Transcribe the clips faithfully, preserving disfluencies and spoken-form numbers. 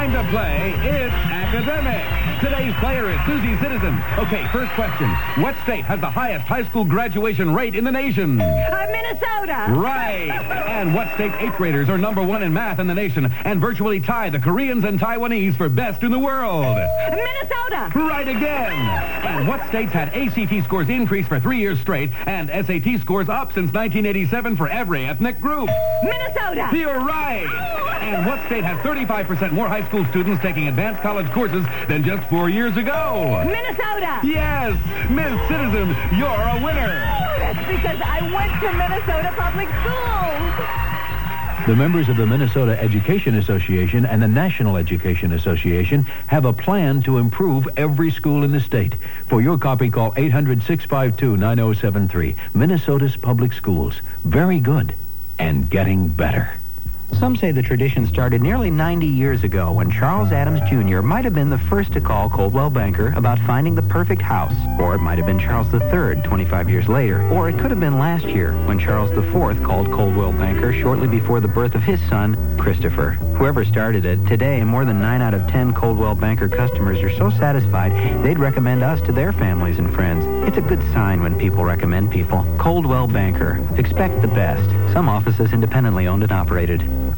Time to play. It's academic. Today's player is Susie Citizen. Okay, first question. What state has the highest high school graduation rate in the nation? Uh, Minnesota. Right. And what state's eighth graders are number one in math in the nation and virtually tie the Koreans and Taiwanese for best in the world? Minnesota. Right again. And what states had A C T scores increase for three years straight and S A T scores up since nineteen eighty-seven for every ethnic group? Minnesota. You're right. And what state has thirty-five percent more high school students taking advanced college courses than just four years ago? Minnesota. Yes. Miss Citizen, you're a winner. Oh, that's because I went to Minnesota Public Schools. The members of the Minnesota Education Association and the National Education Association have a plan to improve every school in the state. For your copy, call eight hundred, six five two, nine oh seven three. Minnesota's Public Schools. Very good. And getting better. Some say the tradition started nearly ninety years ago when Charles Adams Junior might have been the first to call Coldwell Banker about finding the perfect house. Or it might have been Charles the Third twenty-five years later. Or it could have been last year when Charles the Fourth called Coldwell Banker shortly before the birth of his son, Christopher. Whoever started it, today more than nine out of ten Coldwell Banker customers are so satisfied they'd recommend us to their families and friends. It's a good sign when people recommend people. Coldwell Banker. Expect the best. Some offices independently owned and operated.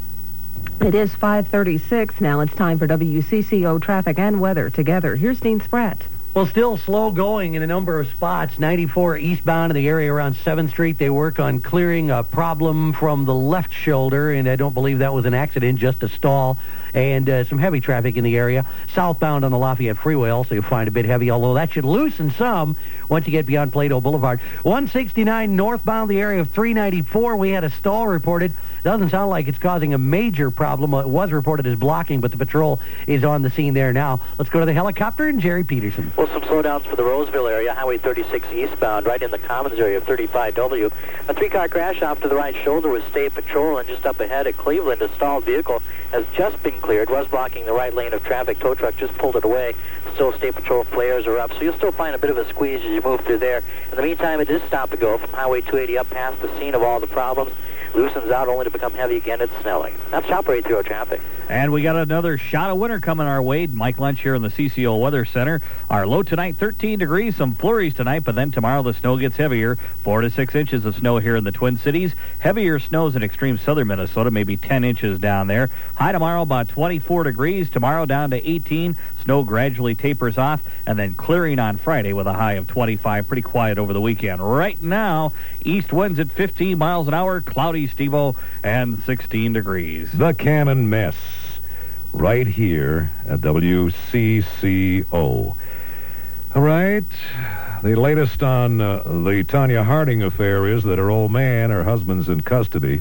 It is five thirty-six. Now it's time for W C C O traffic and weather together. Here's Dean Spratt. Well, still slow going in a number of spots. ninety-four eastbound in the area around seventh Street. They work on clearing a problem from the left shoulder, and I don't believe that was an accident, just a stall. And uh, some heavy traffic in the area. Southbound on the Lafayette Freeway also you'll find a bit heavy, although that should loosen some once you get beyond Plato Boulevard. one sixty-nine northbound the area of three ninety-four. We had a stall reported. Doesn't sound like it's causing a major problem. It was reported as blocking, but the patrol is on the scene there now. Let's go to the helicopter and Jerry Peterson. Well, some slowdowns for the Roseville area, Highway thirty-six eastbound, right in the Commons area of thirty-five W. A three-car crash off to the right shoulder with State Patrol, and just up ahead at Cleveland, a stalled vehicle has just been cleared, was blocking the right lane of traffic. Tow truck just pulled it away. Still State Patrol flares are up, so you'll still find a bit of a squeeze as you move through there. In the meantime, it is stop and go from Highway two eighty up past the scene of all the problems. Loosens out only to become heavy again at Snelling. That's Chopper eight through traffic. And we got another shot of winter coming our way. Mike Lunch here in the C C O Weather Center. Our low tonight, thirteen degrees, some flurries tonight, but then tomorrow the snow gets heavier. Four to six inches of snow here in the Twin Cities. Heavier snows in extreme southern Minnesota, maybe ten inches down there. High tomorrow about twenty-four degrees. Tomorrow down to eighteen. Snow gradually tapers off, and then clearing on Friday with a high of twenty-five. Pretty quiet over the weekend. Right now, east winds at fifteen miles an hour, cloudy, Steve-O, and sixteen degrees. The Cannon Mess, right here at W C C O. All right. The latest on uh, the Tanya Harding affair is that her old man, her husband's in custody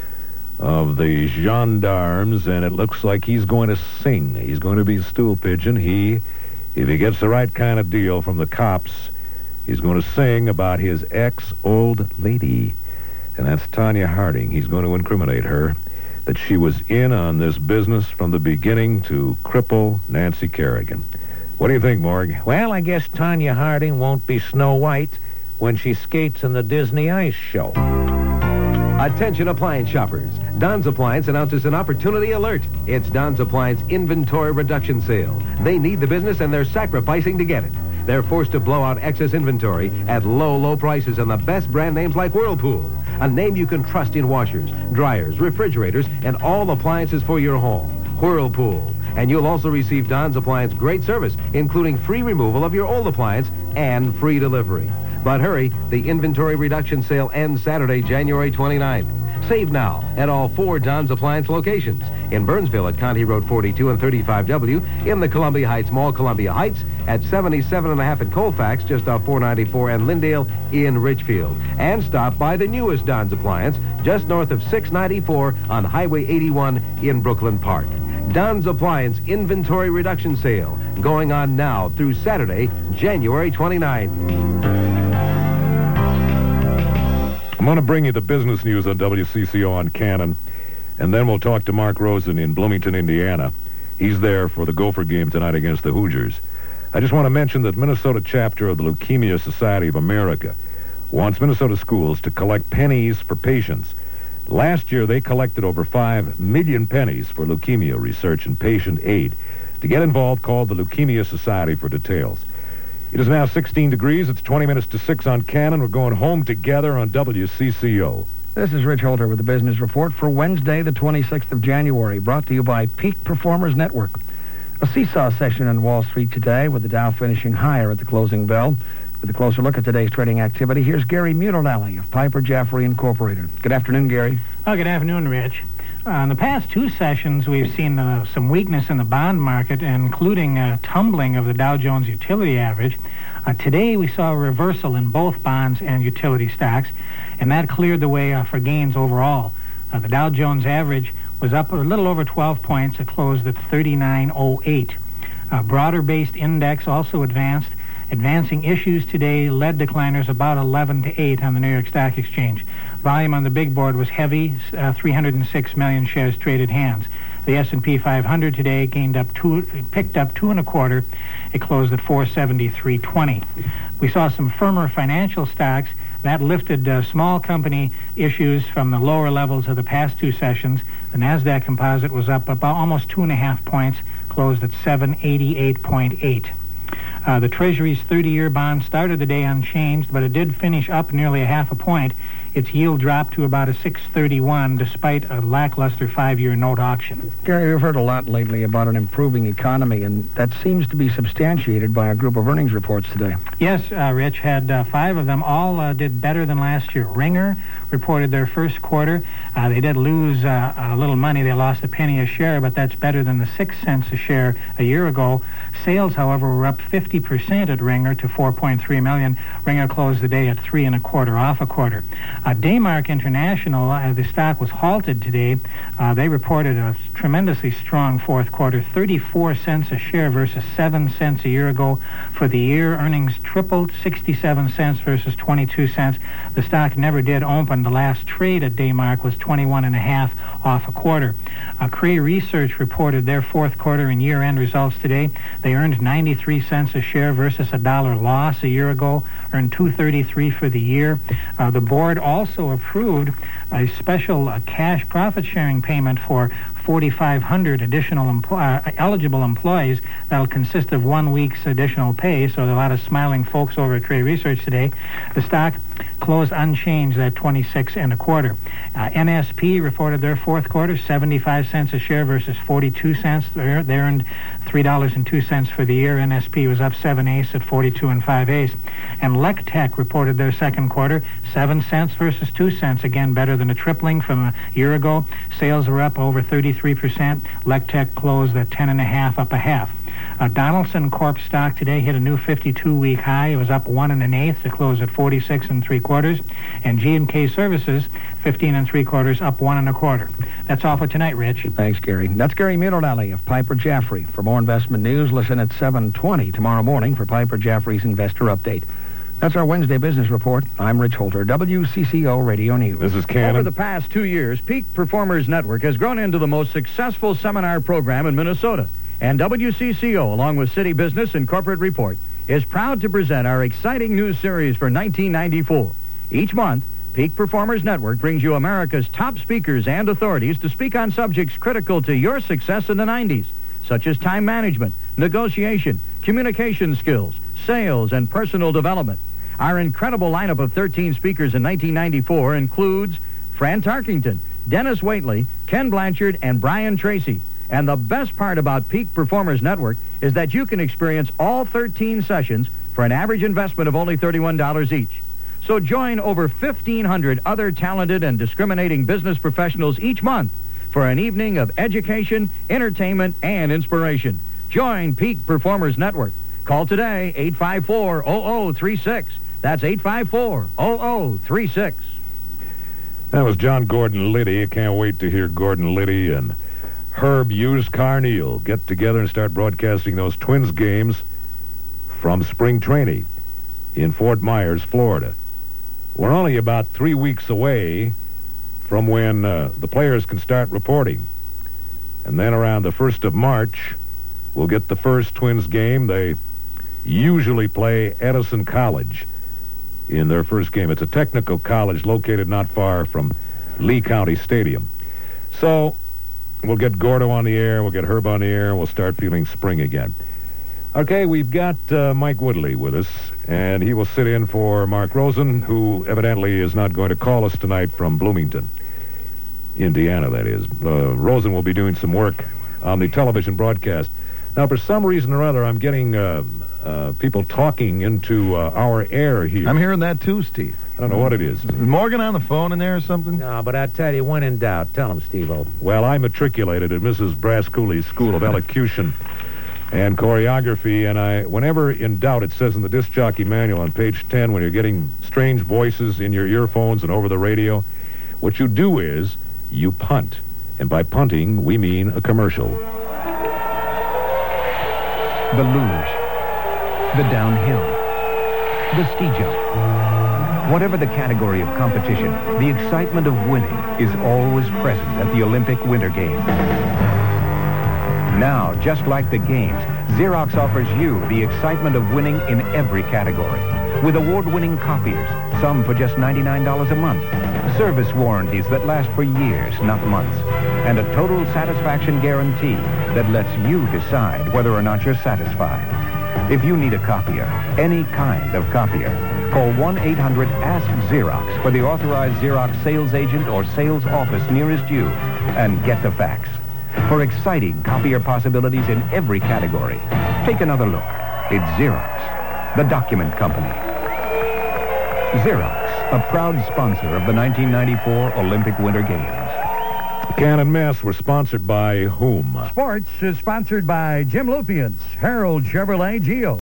of the gendarmes, and it looks like he's going to sing. He's going to be a stool pigeon. He, if he gets the right kind of deal from the cops, he's going to sing about his ex-old lady, and that's Tanya Harding. He's going to incriminate her that she was in on this business from the beginning to cripple Nancy Kerrigan. What do you think, Morg? Well, I guess Tanya Harding won't be Snow White when she skates in the Disney Ice Show. Attention appliance shoppers. Don's Appliance announces an opportunity alert. It's Don's Appliance inventory reduction sale. They need the business and they're sacrificing to get it. They're forced to blow out excess inventory at low, low prices on the best brand names like Whirlpool, a name you can trust in washers, dryers, refrigerators, and all appliances for your home. Whirlpool. And you'll also receive Don's Appliance great service, including free removal of your old appliance and free delivery. But hurry, the inventory reduction sale ends Saturday, January twenty-ninth. Save now at all four Don's Appliance locations. In Burnsville at County Road forty-two and thirty-five W, in the Columbia Heights Mall, Columbia Heights, at seventy-seven and a half at Colfax, just off four ninety-four, and Lindale in Richfield. And stop by the newest Don's Appliance, just north of six ninety-four on Highway eighty-one in Brooklyn Park. Don's Appliance Inventory Reduction Sale, going on now through Saturday, January twenty-ninth. I'm going to bring you the business news on W C C O on Cannon, and then we'll talk to Mark Rosen in Bloomington, Indiana. He's there for the Gopher game tonight against the Hoosiers. I just want to mention that Minnesota chapter of the Leukemia Society of America wants Minnesota schools to collect pennies for patients Last year, they collected over five million pennies for leukemia research and patient aid. To get involved, call the Leukemia Society for details. It is now sixteen degrees. It's twenty minutes to six on Cannon. We're going home together on W C C O. This is Rich Holter with the Business Report for Wednesday, the twenty-sixth of January, brought to you by Peak Performers Network. A seesaw session on Wall Street today, with the Dow finishing higher at the closing bell. With a closer look at today's trading activity, here's Gary Mutilally of Piper Jaffray Incorporated. Good afternoon, Gary. Oh, good afternoon, Rich. Uh, in the past two sessions, we've seen uh, some weakness in the bond market, including uh, tumbling of the Dow Jones Utility Average. Uh, today, we saw a reversal in both bonds and utility stocks, and that cleared the way uh, for gains overall. Uh, the Dow Jones Average was up a little over twelve points. It closed at thirty-nine oh eight. A broader-based index also advanced. Advancing issues today led decliners about eleven to eight on the New York Stock Exchange. Volume on the big board was heavy, uh, three hundred six million shares traded hands. The S and P five hundred today gained up two, picked up two and a quarter. It closed at four seventy-three twenty. We saw some firmer financial stocks that lifted uh, small company issues from the lower levels of the past two sessions. The Nasdaq Composite was up about almost two and a half points, closed at seven eighty-eight point eight. Uh, the Treasury's thirty-year bond started the day unchanged, but it did finish up nearly a half a point. Its yield dropped to about a six thirty-one, despite a lackluster five-year note auction. Gary, we've heard a lot lately about an improving economy, and that seems to be substantiated by a group of earnings reports today. Yes, uh, Rich, had uh, five of them. All uh, did better than last year. Ringer reported their first quarter. Uh, they did lose uh, a little money. They lost a penny a share, but that's better than the six cents a share a year ago. Sales, however, were up fifty percent at Ringer to four point three million. Ringer closed the day at three and a quarter, off a quarter. Uh, Daymark International, uh, the stock was halted today. Uh, they reported a tremendously strong fourth quarter, thirty-four cents a share versus seven cents a year ago. For the year, earnings tripled, sixty-seven cents versus twenty-two cents. The stock never did open. The last trade at Daymark was twenty-one and a half, off a quarter. Uh, Cray Research reported their fourth quarter and year-end results today. They earned ninety-three cents a share versus a dollar loss a year ago, earned two thirty-three for the year. Uh, the board also approved a special uh, cash profit-sharing payment for forty-five hundred additional empl- uh, eligible employees. That'll consist of one week's additional pay, so there are a lot of smiling folks over at Cray Research today. The stock closed unchanged at twenty-six and a quarter. Uh, N S P reported their fourth quarter, seventy-five cents a share versus forty-two cents. They, they earned three dollars and two cents for the year. N S P was up seven eighths at forty-two and five eighths. And Lectech reported their second quarter, seven cents versus two cents. Again, better than a tripling from a year ago. Sales were up over thirty-three percent. Lectech closed at ten and a half, up a half. Uh, Donaldson Corp stock today hit a new fifty-two week high. It was up one and an eighth to close at forty-six and three quarters. And G and K Services, fifteen and three quarters, up one and a quarter. That's all for tonight, Rich. Thanks, Gary. That's Gary Mutilally of Piper Jaffray. For more investment news, listen at seven twenty tomorrow morning for Piper Jaffray's Investor Update. That's our Wednesday Business Report. I'm Rich Holter, W C C O Radio News. This is Cannon. Over the past two years, Peak Performers Network has grown into the most successful seminar program in Minnesota. And W C C O, along with City Business and Corporate Report, is proud to present our exciting news series for nineteen ninety-four. Each month, Peak Performers Network brings you America's top speakers and authorities to speak on subjects critical to your success in the nineties, such as time management, negotiation, communication skills, sales, and personal development. Our incredible lineup of thirteen speakers in nineteen ninety-four includes Fran Tarkington, Dennis Waitley, Ken Blanchard, and Brian Tracy. And the best part about Peak Performers Network is that you can experience all thirteen sessions for an average investment of only thirty-one dollars each. So join over fifteen hundred other talented and discriminating business professionals each month for an evening of education, entertainment, and inspiration. Join Peak Performers Network. Call today, eight five four, zero zero three six. That's eight five four, zero zero three six. That was John Gordon Liddy. I can't wait to hear Gordon Liddy and Herb Hughes Carneal get together and start broadcasting those Twins games from spring training in Fort Myers, Florida. We're only about three weeks away from when uh, the players can start reporting. And then around the first of March, we'll get the first Twins game. They usually play Edison College in their first game. It's a technical college located not far from Lee County Stadium. So we'll get Gordo on the air, we'll get Herb on the air, and we'll start feeling spring again. Okay, we've got uh, Mike Woodley with us, and he will sit in for Mark Rosen, who evidently is not going to call us tonight from Bloomington, Indiana, that is. Uh, Rosen will be doing some work on the television broadcast. Now, for some reason or other, I'm getting uh, uh, people talking into uh, our air here. I'm hearing that too, Steve. I don't know what it is. Is Morgan on the phone in there or something? No, but I tell you, when in doubt, tell him, Steve-O. Well, I matriculated at Missus Brascooley's School of Elocution and Choreography, and I, whenever in doubt, it says in the disc jockey manual on page ten, when you're getting strange voices in your earphones and over the radio, what you do is you punt. And by punting, we mean a commercial. The luge, the downhill, the ski jump. Whatever the category of competition, the excitement of winning is always present at the Olympic Winter Games. Now, just like the Games, Xerox offers you the excitement of winning in every category. With award-winning copiers, some for just ninety-nine dollars a month. Service warranties that last for years, not months. And a total satisfaction guarantee that lets you decide whether or not you're satisfied. If you need a copier, any kind of copier, call one eight hundred ask Xerox for the authorized Xerox sales agent or sales office nearest you and get the facts. For exciting copier possibilities in every category, take another look. It's Xerox, the document company. Xerox, a proud sponsor of the nineteen ninety-four Olympic Winter Games. Cannon Mess were sponsored by whom? Sports is sponsored by Jim Lupien's, Harold Chevrolet Geo.